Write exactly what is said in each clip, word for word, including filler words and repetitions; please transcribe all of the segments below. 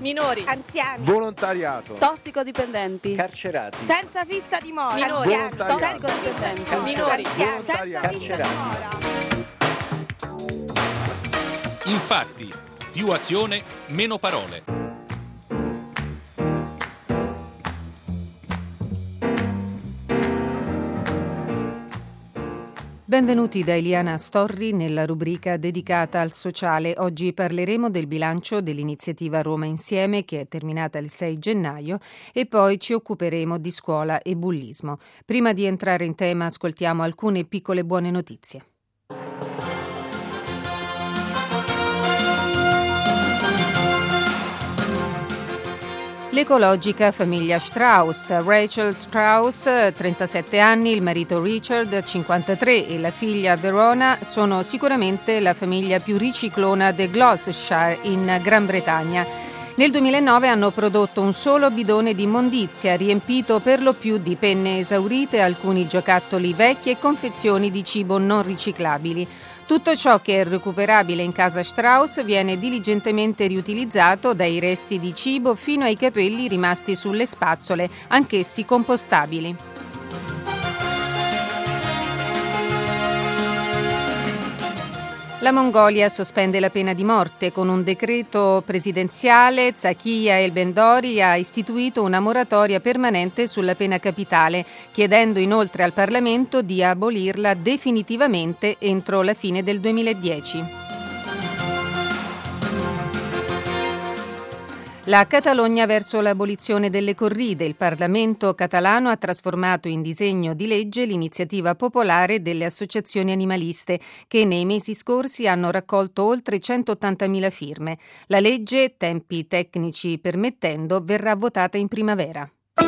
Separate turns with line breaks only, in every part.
minori,
anziani,
volontariato,
tossicodipendenti,
carcerati,
senza fissa dimora,
minori,
Volontariato.
tossicodipendenti, minori,
anziani, senza
Volontariato.
fissa dimora.
Infatti, più azione, meno parole.
Benvenuti da Eliana Storri nella rubrica dedicata al sociale. Oggi parleremo del bilancio dell'iniziativa Roma Insieme che è terminata il sei gennaio e poi ci occuperemo di scuola e bullismo. Prima di entrare in tema ascoltiamo alcune piccole buone notizie. L'ecologica famiglia Strauss, Rachel Strauss, trentasette anni, il marito Richard, cinquantatré e la figlia Verona sono sicuramente la famiglia più riciclona del Gloucestershire in Gran Bretagna. Nel duemilanove hanno prodotto un solo bidone di immondizia riempito per lo più di penne esaurite, alcuni giocattoli vecchi e confezioni di cibo non riciclabili. Tutto ciò che è recuperabile in casa Strauss viene diligentemente riutilizzato, dai resti di cibo fino ai capelli rimasti sulle spazzole, anch'essi compostabili. La Mongolia sospende la pena di morte. Con un decreto presidenziale, Zakia El-Bendori ha istituito una moratoria permanente sulla pena capitale, chiedendo inoltre al Parlamento di abolirla definitivamente entro la fine del duemiladieci. La Catalogna verso l'abolizione delle corride. Il Parlamento catalano ha trasformato in disegno di legge l'iniziativa popolare delle associazioni animaliste che nei mesi scorsi hanno raccolto oltre centottantamila firme. La legge, tempi tecnici permettendo, verrà votata in primavera.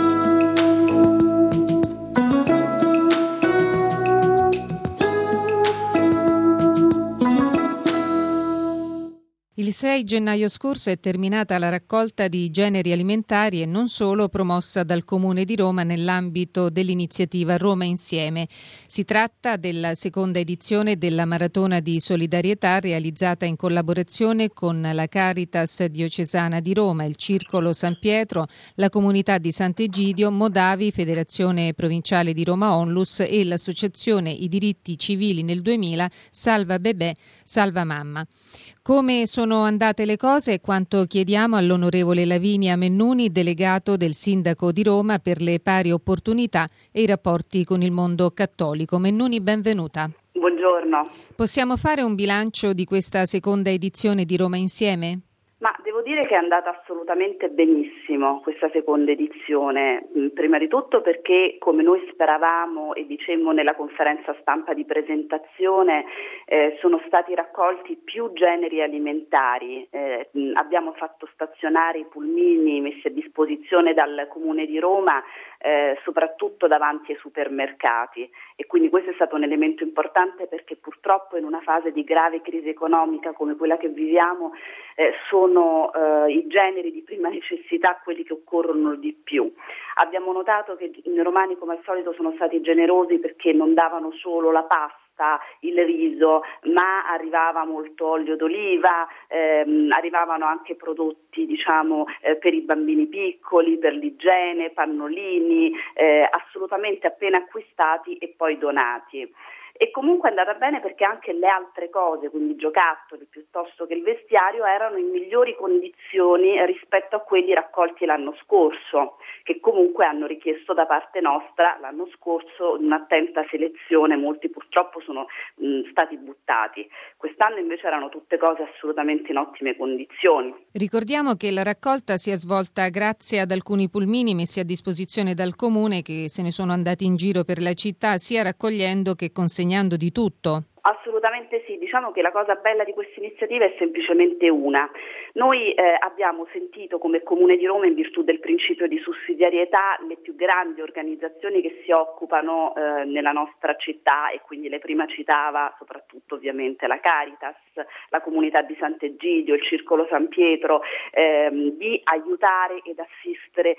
Il sei gennaio scorso è terminata la raccolta di generi alimentari e non solo, promossa dal Comune di Roma nell'ambito dell'iniziativa Roma Insieme. Si tratta della seconda edizione della maratona di solidarietà realizzata in collaborazione con la Caritas Diocesana di Roma, il Circolo San Pietro, la Comunità di Sant'Egidio, Modavi, Federazione Provinciale di Roma Onlus e l'Associazione I Diritti Civili nel duemila, Salva Bebè, Salva Mamma. Come sono andate le cose e quanto chiediamo all'onorevole Lavinia Mennuni, delegato del Sindaco di Roma per le pari opportunità e i rapporti con il mondo cattolico. Mennuni, benvenuta.
Buongiorno.
Possiamo fare un bilancio di questa seconda edizione di Roma Insieme?
Ma devo dire che è andata assolutamente benissimo questa seconda edizione, prima di tutto perché, come noi speravamo e dicemmo nella conferenza stampa di presentazione, eh, sono stati raccolti più generi alimentari, eh, abbiamo fatto stazionare i pulmini messi a disposizione dal Comune di Roma, eh, soprattutto davanti ai supermercati, e quindi questo è stato un elemento importante perché purtroppo in una fase di grave crisi economica come quella che viviamo eh, sono eh, i generi di prima necessità quelli che occorrono di più. Abbiamo notato che i romani, come al solito, sono stati generosi perché non davano solo la pasta, il riso, ma arrivava molto olio d'oliva, ehm, arrivavano anche prodotti diciamo eh, per i bambini piccoli, per l'igiene, pannolini, eh, assolutamente appena acquistati e poi donati. E comunque è andata bene perché anche le altre cose, quindi giocattoli piuttosto che il vestiario, erano in migliori condizioni rispetto a quelli raccolti l'anno scorso, che comunque hanno richiesto da parte nostra l'anno scorso un'attenta selezione, molti purtroppo sono mh, stati buttati. Quest'anno invece erano tutte cose assolutamente in ottime condizioni.
Ricordiamo che la raccolta si è svolta grazie ad alcuni pulmini messi a disposizione dal Comune che se ne sono andati in giro per la città sia raccogliendo che consegnando di tutto.
Assolutamente sì, diciamo che la cosa bella di questa iniziativa è semplicemente una. Noi eh, abbiamo sentito come Comune di Roma, in virtù del principio di sussidiarietà, le più grandi organizzazioni che si occupano eh, nella nostra città, e quindi le prima citava soprattutto ovviamente la Caritas, la Comunità di Sant'Egidio, il Circolo San Pietro, ehm, di aiutare ed assistere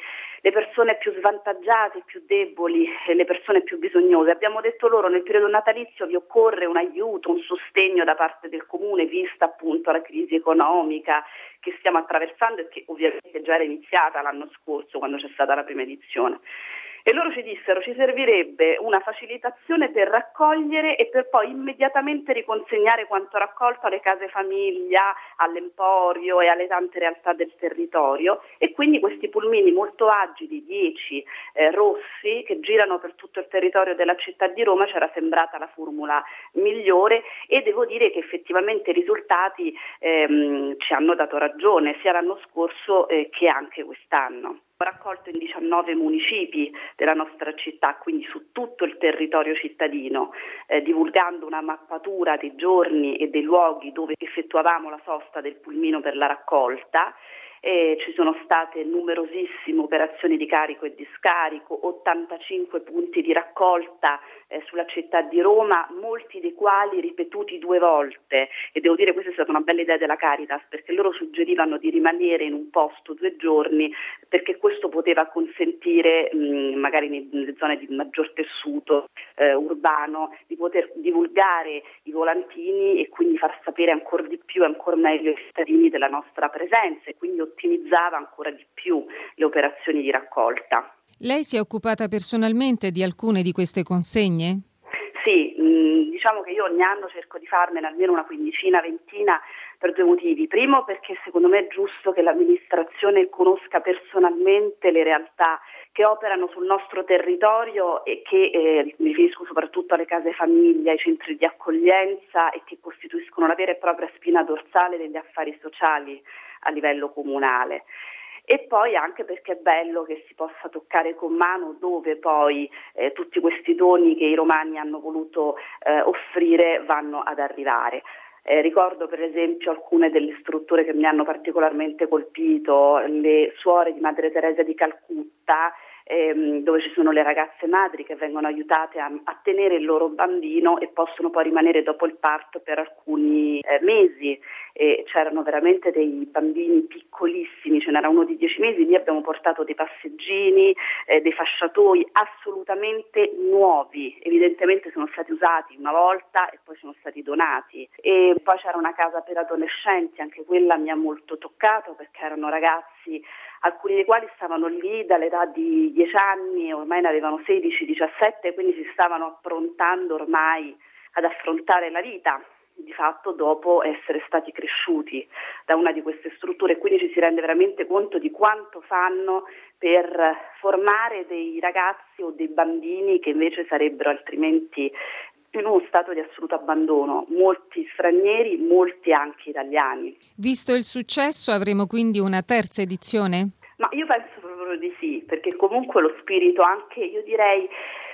le persone più svantaggiate, più deboli e le persone più bisognose. Abbiamo detto loro: nel periodo natalizio vi occorre un aiuto, un sostegno da parte del comune, vista appunto la crisi economica che stiamo attraversando e che ovviamente già era iniziata l'anno scorso quando c'è stata la prima edizione. E loro ci dissero: ci servirebbe una facilitazione per raccogliere e per poi immediatamente riconsegnare quanto raccolto alle case famiglia, all'Emporio e alle tante realtà del territorio, e quindi questi pulmini molto agili, dieci eh, rossi, che girano per tutto il territorio della città di Roma, c'era sembrata la formula migliore, e devo dire che effettivamente i risultati ehm, ci hanno dato ragione sia l'anno scorso eh, che anche quest'anno. Ho raccolto in diciannove municipi della nostra città, quindi su tutto il territorio cittadino, eh, divulgando una mappatura dei giorni e dei luoghi dove effettuavamo la sosta del pulmino per la raccolta. Eh, ci sono state numerosissime operazioni di carico e di scarico, ottantacinque punti di raccolta eh, sulla città di Roma, molti dei quali ripetuti due volte, e devo dire questa è stata una bella idea della Caritas, perché loro suggerivano di rimanere in un posto due giorni perché questo poteva consentire mh, magari nelle zone di maggior tessuto eh, urbano di poter divulgare i volantini e quindi far sapere ancora di più e ancora meglio ai cittadini della nostra presenza, e quindi ottimizzava ancora di più le operazioni di raccolta.
Lei si è occupata personalmente di alcune di queste consegne?
Sì, mh, diciamo che io ogni anno cerco di farmene almeno una quindicina, ventina, per due motivi. Primo, perché secondo me è giusto che l'amministrazione conosca personalmente le realtà che operano sul nostro territorio e che, eh, mi riferisco soprattutto alle case famiglia, ai centri di accoglienza, e che costituiscono la vera e propria spina dorsale degli affari sociali a livello comunale. E poi anche perché è bello che si possa toccare con mano dove poi eh, tutti questi doni che i romani hanno voluto eh, offrire vanno ad arrivare. Eh, ricordo per esempio alcune delle strutture che mi hanno particolarmente colpito, le suore di Madre Teresa di Calcutta, ehm, dove ci sono le ragazze madri che vengono aiutate a, a tenere il loro bambino e possono poi rimanere dopo il parto per alcuni eh, mesi. E c'erano veramente dei bambini piccolissimi, ce n'era uno di dieci mesi, lì abbiamo portato dei passeggini, eh, dei fasciatoi assolutamente nuovi, evidentemente sono stati usati una volta e poi sono stati donati. E poi c'era una casa per adolescenti, anche quella mi ha molto toccato perché erano ragazzi, alcuni dei quali stavano lì dall'età di dieci anni, ormai ne avevano sedici diciassette, quindi si stavano approntando ormai ad affrontare la vita, di fatto dopo essere stati cresciuti da una di queste strutture, quindi ci si rende veramente conto di quanto fanno per formare dei ragazzi o dei bambini che invece sarebbero altrimenti in uno stato di assoluto abbandono, molti stranieri, molti anche italiani.
Visto il successo, avremo quindi una terza edizione?
Ma io penso proprio di sì, perché comunque lo spirito anche, io direi,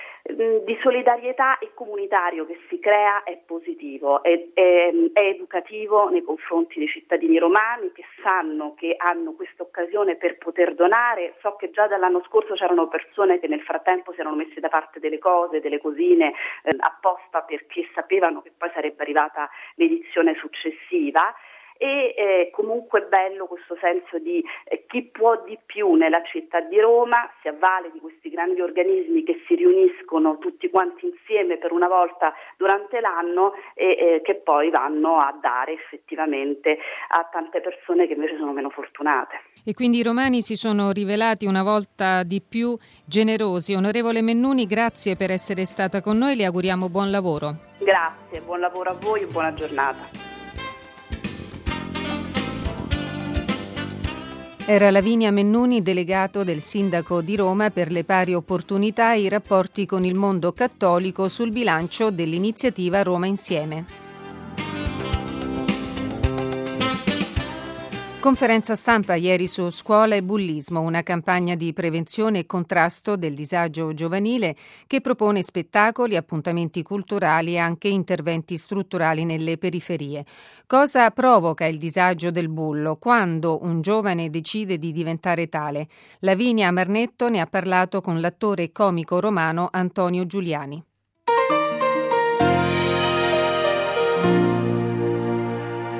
di solidarietà e comunitario che si crea è positivo, è, è, è educativo nei confronti dei cittadini romani che sanno che hanno questa occasione per poter donare. So che già dall'anno scorso c'erano persone che nel frattempo si erano messe da parte delle cose, delle cosine eh, apposta perché sapevano che poi sarebbe arrivata l'edizione successiva. E eh, comunque è bello questo senso di eh, chi può di più nella città di Roma si avvale di questi grandi organismi che si riuniscono tutti quanti insieme per una volta durante l'anno e eh, che poi vanno a dare effettivamente a tante persone che invece sono meno fortunate.
E quindi i romani si sono rivelati una volta di più generosi. Onorevole Mennuni, grazie per essere stata con noi, le auguriamo buon lavoro.
Grazie, buon lavoro a voi e buona giornata.
Era Lavinia Mennuni, delegato del sindaco di Roma per le pari opportunità e i rapporti con il mondo cattolico sul bilancio dell'iniziativa Roma Insieme. Conferenza stampa ieri su Scuola e Bullismo, una campagna di prevenzione e contrasto del disagio giovanile che propone spettacoli, appuntamenti culturali e anche interventi strutturali nelle periferie. Cosa provoca il disagio del bullo? Quando un giovane decide di diventare tale? Lavinia Marnetto ne ha parlato con l'attore comico romano Antonio Giuliani.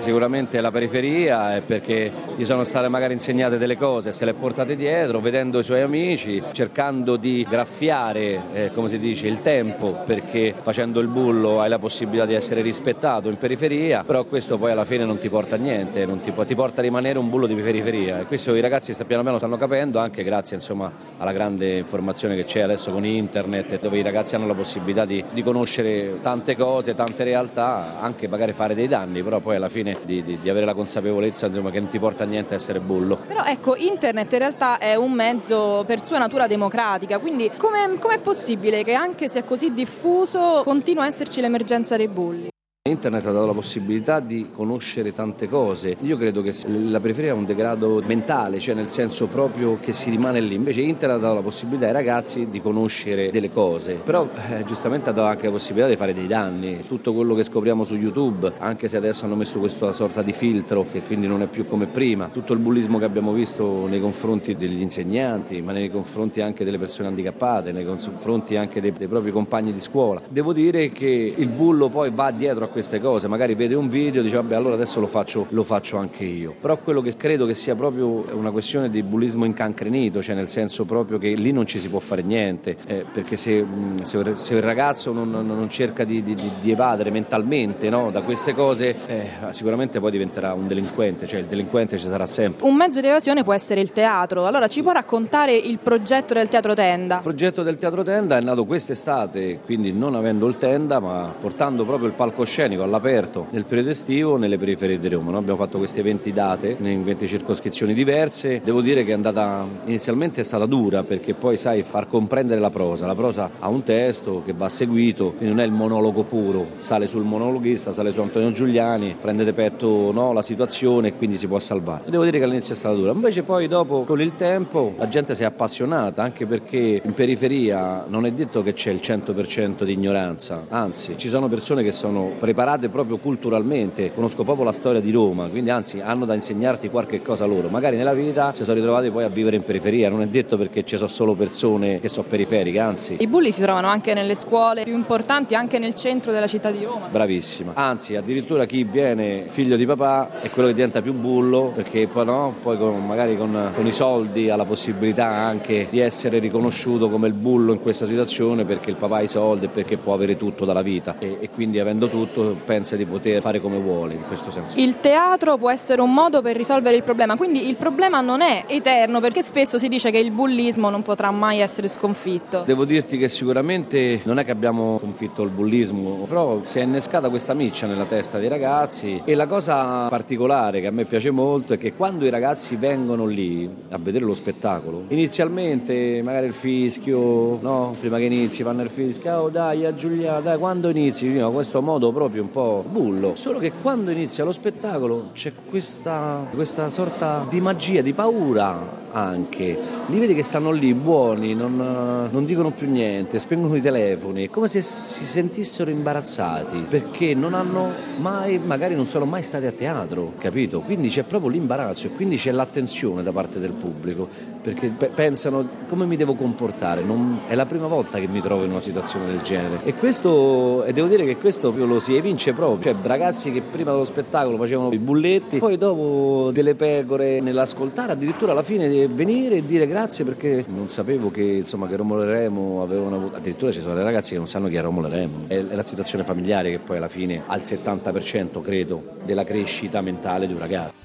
sicuramente la periferia, è perché gli sono state magari insegnate delle cose, se le è portate dietro, vedendo i suoi amici, cercando di graffiare, eh, come si dice, il tempo, perché facendo il bullo hai la possibilità di essere rispettato in periferia, però questo poi alla fine non ti porta a niente, non ti, ti porta a rimanere un bullo di periferia, e questo i ragazzi sta piano piano stanno capendo, anche grazie insomma alla grande informazione che c'è adesso con internet, dove i ragazzi hanno la possibilità di, di conoscere tante cose, tante realtà, anche magari fare dei danni, però poi alla fine di, di, di avere la consapevolezza insomma che non ti porta a niente essere bullo.
Però ecco, internet in realtà è un mezzo per sua natura democratica, quindi come è possibile che anche se è così diffuso continua a esserci l'emergenza dei bulli?
Internet ha dato la possibilità di conoscere tante cose. Io credo che la periferia è un degrado mentale, cioè nel senso proprio che si rimane lì. Invece Internet ha dato la possibilità ai ragazzi di conoscere delle cose. Però eh, giustamente ha dato anche la possibilità di fare dei danni. Tutto quello che scopriamo su YouTube, anche se adesso hanno messo questa sorta di filtro che quindi non è più come prima. Tutto il bullismo che abbiamo visto nei confronti degli insegnanti, ma nei confronti anche delle persone handicappate, nei confronti anche dei, dei propri compagni di scuola. Devo dire che il bullo poi va dietro a queste cose, magari vede un video e dice vabbè allora adesso lo faccio, lo faccio anche io, però quello che credo che sia proprio una questione di bullismo incancrenito, cioè nel senso proprio che lì non ci si può fare niente, eh, perché se, se, se il ragazzo non, non cerca di, di, di evadere mentalmente, no, da queste cose, eh, sicuramente poi diventerà un delinquente, cioè il delinquente ci sarà sempre.
Un mezzo di evasione può essere il teatro, allora ci può raccontare il progetto del Teatro Tenda?
Il progetto del Teatro Tenda è nato quest'estate, quindi non avendo il tenda ma portando proprio il palcoscenico all'aperto nel periodo estivo nelle periferie di Roma. Noi abbiamo fatto queste venti date in venti circoscrizioni diverse. Devo dire che è andata inizialmente è stata dura, perché poi sai far comprendere la prosa. La prosa ha un testo che va seguito, quindi non è il monologo puro, sale sul monologhista, sale su Antonio Giuliani, prende de petto no, la situazione e quindi si può salvare. Devo dire che all'inizio è stata dura, invece poi dopo con il tempo la gente si è appassionata, anche perché in periferia non è detto che c'è il cento per cento di ignoranza, anzi ci sono persone che sono preparate proprio culturalmente, conosco proprio la storia di Roma, quindi anzi hanno da insegnarti qualche cosa loro, magari nella vita ci sono ritrovati poi a vivere in periferia, non è detto perché ci sono solo persone che sono periferiche, anzi.
I bulli si trovano anche nelle scuole più importanti, anche nel centro della città di Roma.
Bravissima, anzi addirittura chi viene figlio di papà è quello che diventa più bullo, perché poi no, poi con, magari con, con i soldi ha la possibilità anche di essere riconosciuto come il bullo in questa situazione, perché il papà ha i soldi e perché può avere tutto dalla vita e, e quindi avendo tutto pensa di poter fare come vuole in questo senso.
Il teatro può essere un modo per risolvere il problema, quindi il problema non è eterno, perché spesso si dice che il bullismo non potrà mai essere sconfitto.
Devo dirti che sicuramente non è che abbiamo sconfitto il bullismo, però si è innescata questa miccia nella testa dei ragazzi, e la cosa particolare che a me piace molto è che quando i ragazzi vengono lì a vedere lo spettacolo, inizialmente magari il fischio, no? Prima che inizi fanno il fischio, oh dai a Giulia, dai quando inizi, no? Questo modo proprio un po' bullo, solo che quando inizia lo spettacolo c'è questa, questa sorta di magia, di paura anche, li vedi che stanno lì buoni, non, non dicono più niente, spengono i telefoni, è come se si sentissero imbarazzati, perché non hanno mai, magari non sono mai stati a teatro, capito? Quindi c'è proprio l'imbarazzo e quindi c'è l'attenzione da parte del pubblico, perché pe- pensano come mi devo comportare, non, è la prima volta che mi trovo in una situazione del genere, e questo, e devo dire che questo lo si evince proprio, cioè ragazzi che prima dello spettacolo facevano i bulletti, poi dopo delle pecore nell'ascoltare, addirittura alla fine di venire e dire grazie perché non sapevo che insomma che Romolo e Remo avevano avuto, addirittura ci sono dei ragazzi che non sanno chi è Romolo e Remo, è, è la situazione familiare che poi alla fine ha il settanta per cento credo della crescita mentale di un ragazzo.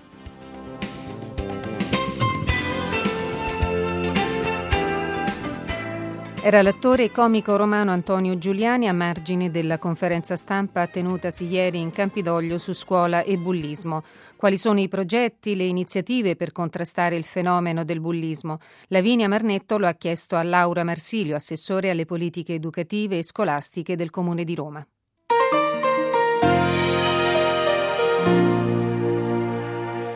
Era l'attore e comico romano Antonio Giuliani a margine della conferenza stampa tenutasi ieri in Campidoglio su scuola e bullismo. Quali sono i progetti, le iniziative per contrastare il fenomeno del bullismo? Lavinia Marnetto lo ha chiesto a Laura Marsilio, assessore alle politiche educative e scolastiche del Comune di Roma.
Noi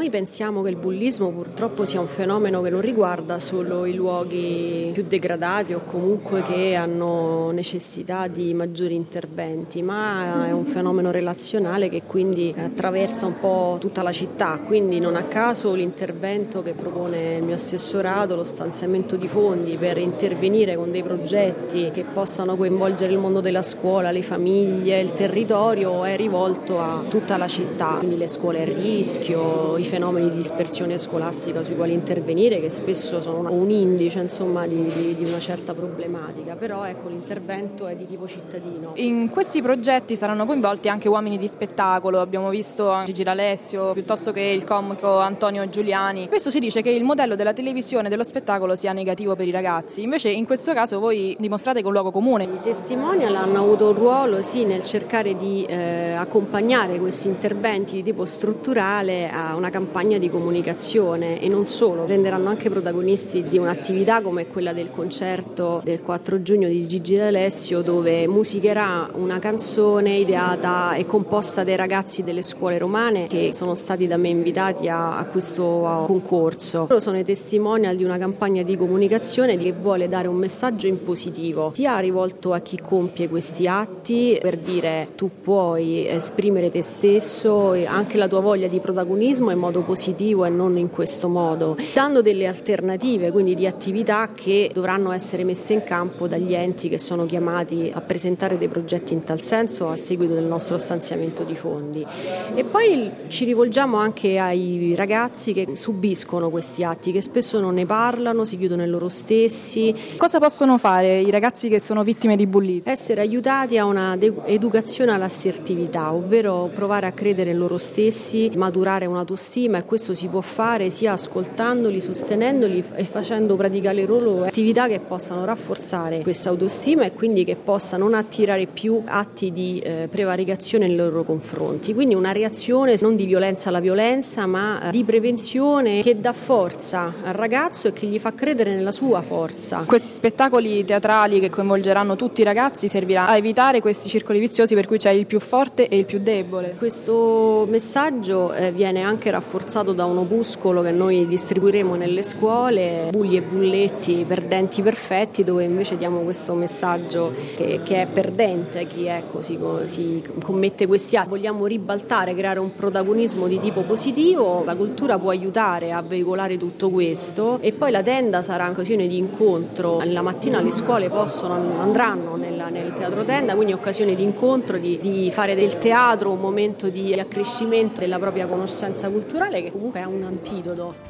noi pensiamo che il bullismo purtroppo sia un fenomeno che non riguarda solo i luoghi più degradati o comunque che hanno necessità di maggiori interventi, ma è un fenomeno relazionale che quindi attraversa un po' tutta la città, quindi non a caso l'intervento che propone il mio assessorato, lo stanziamento di fondi per intervenire con dei progetti che possano coinvolgere il mondo della scuola, le famiglie, il territorio, è rivolto a tutta la città, quindi le scuole a rischio, i fenomeni di dispersione scolastica sui quali intervenire, che spesso sono un indice insomma di, di, di una certa problematica, però ecco l'intervento è di tipo cittadino.
In questi progetti saranno coinvolti anche uomini di spettacolo, abbiamo visto Gigi D'Alessio piuttosto che il comico Antonio Giuliani. Spesso si dice che il modello della televisione e dello spettacolo sia negativo per i ragazzi, invece in questo caso voi dimostrate che è un luogo comune.
I testimonial hanno avuto un ruolo sì nel cercare di eh, accompagnare questi interventi di tipo strutturale a una campagna di comunicazione, e non solo, renderanno anche protagonisti di un'attività come quella del concerto del quattro giugno di Gigi D'Alessio, dove musicherà una canzone ideata e composta dai ragazzi delle scuole romane che sono stati da me invitati a, a questo a concorso. Loro sono i testimonial di una campagna di comunicazione che vuole dare un messaggio in positivo, sia rivolto a chi compie questi atti per dire tu puoi esprimere te stesso e anche la tua voglia di protagonismo in modo positivo e non in questo modo, dando delle alternative, quindi di attività che dovranno essere messe in campo dagli enti che sono chiamati a presentare dei progetti in tal senso a seguito del nostro stanziamento di fondi. E poi ci rivolgiamo anche ai ragazzi che subiscono questi atti, che spesso non ne parlano, si chiudono in loro stessi.
Cosa possono fare i ragazzi che sono vittime di bullismo?
Essere aiutati a una de- educazione all'assertività, ovvero provare a credere in loro stessi, maturare un'autostima, e questo si può fare sia ascoltandoli, sostenendoli e facendo praticare loro attività che possano rafforzare questa autostima e quindi che possano non attirare più atti di eh, prevaricazione nei loro confronti. Quindi una reazione non di violenza alla violenza, ma eh, di prevenzione che dà forza al ragazzo e che gli fa credere nella sua forza.
Questi spettacoli teatrali che coinvolgeranno tutti i ragazzi servirà a evitare questi circoli viziosi per cui c'è il più forte e il più debole.
Questo messaggio eh, viene anche rafforzato da un opuscolo che noi distribuiremo nelle scuole, Bulli e Bulletti, perdenti perfetti, dove invece diamo questo messaggio che, che è perdente chi è così, si commette questi atti. Vogliamo ribaltare, creare un protagonismo di tipo positivo, la cultura può aiutare a veicolare tutto questo, e poi la tenda sarà un'occasione di incontro. La mattina le scuole possono, andranno nella, nel teatro tenda, quindi occasione di incontro, di, di fare del teatro un momento di accrescimento della propria conoscenza culturale, che comunque è un antidoto.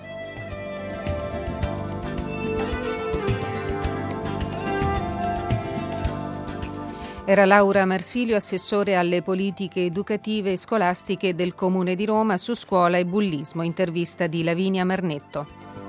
Era Laura Marsilio, assessore alle politiche educative e scolastiche del Comune di Roma su scuola e bullismo. Intervista di Lavinia Marnetto.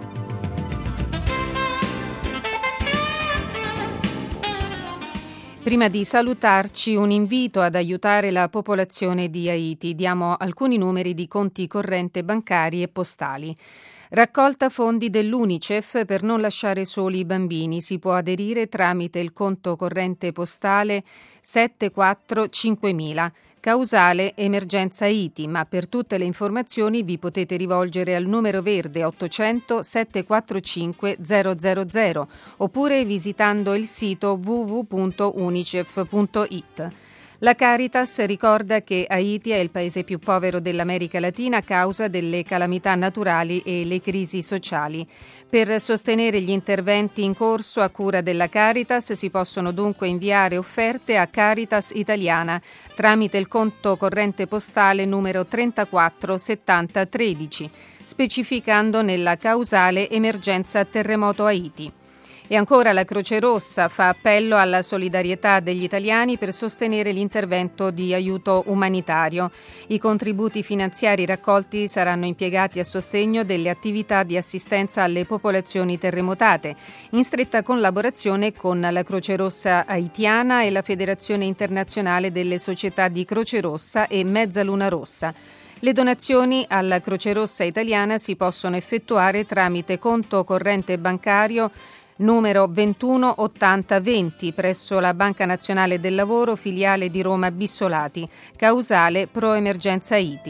Prima di salutarci, un invito ad aiutare la popolazione di Haiti. Diamo alcuni numeri di conti corrente bancari e postali. Raccolta fondi dell'Unicef per non lasciare soli i bambini. Si può aderire tramite il conto corrente postale sette quattro cinquemila. Causale emergenza Haiti, ma per tutte le informazioni vi potete rivolgere al numero verde ottocento sette quattro cinque zero zero zero oppure visitando il sito w w w punto unicef punto i t. La Caritas ricorda che Haiti è il paese più povero dell'America Latina a causa delle calamità naturali e le crisi sociali. Per sostenere gli interventi in corso a cura della Caritas si possono dunque inviare offerte a Caritas Italiana tramite il conto corrente postale numero trentaquattro settanta tredici, specificando nella causale emergenza terremoto Haiti. E ancora la Croce Rossa fa appello alla solidarietà degli italiani per sostenere l'intervento di aiuto umanitario. I contributi finanziari raccolti saranno impiegati a sostegno delle attività di assistenza alle popolazioni terremotate, in stretta collaborazione con la Croce Rossa haitiana e la Federazione Internazionale delle Società di Croce Rossa e Mezzaluna Rossa. Le donazioni alla Croce Rossa italiana si possono effettuare tramite conto corrente bancario numero ventuno ottanta venti presso la Banca Nazionale del Lavoro, filiale di Roma Bissolati, causale Pro Emergenza Haiti.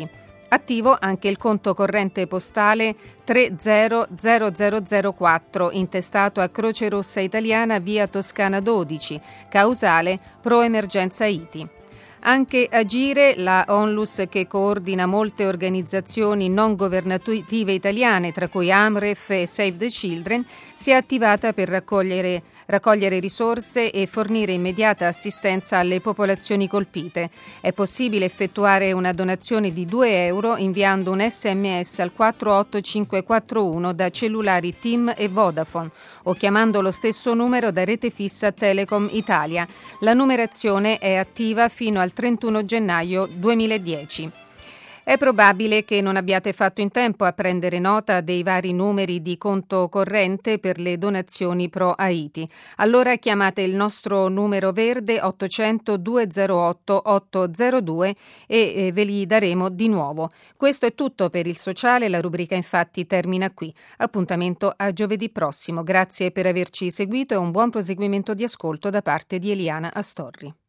Attivo anche il conto corrente postale tre zero zero zero zero quattro, intestato a Croce Rossa Italiana, via Toscana dodici, causale pro emergenza I T I. Anche Agire, la Onlus che coordina molte organizzazioni non governative italiane, tra cui Amref e Save the Children, si è attivata per raccogliere, raccogliere risorse e fornire immediata assistenza alle popolazioni colpite. È possibile effettuare una donazione di due euro inviando un sms al quattro otto cinque quattro uno da cellulari TIM e Vodafone o chiamando lo stesso numero da rete fissa Telecom Italia. La numerazione è attiva fino al trentuno gennaio duemiladieci. È probabile che non abbiate fatto in tempo a prendere nota dei vari numeri di conto corrente per le donazioni pro Haiti. Allora chiamate il nostro numero verde ottocento duecentotto ottocentodue e ve li daremo di nuovo. Questo è tutto per il sociale, la rubrica infatti termina qui. Appuntamento a giovedì prossimo. Grazie per averci seguito e un buon proseguimento di ascolto da parte di Eliana Astorri.